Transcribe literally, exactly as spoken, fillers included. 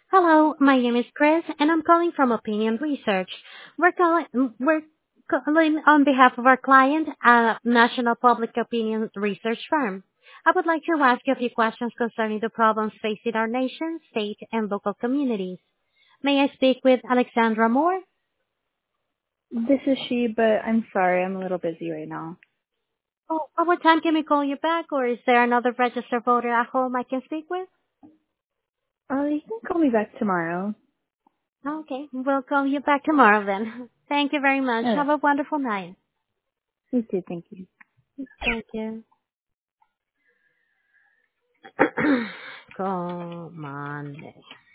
Hello, my name is Chris, and I'm calling from Opinion Research. We're calling we're calling on behalf of our client, a national public opinion research firm. I would like to ask you a few questions concerning the problems facing our nation, state, and local communities. May I speak with Alexandra Moore? This is she, but I'm sorry, I'm a little busy right now. Oh, at what time can we call you back, or is there another registered voter at home I can speak with? Uh, you can call me back tomorrow. Okay, we'll call you back tomorrow then. Thank you very much. Uh, Have a wonderful night. you too, thank you. Thank you. Call Monday.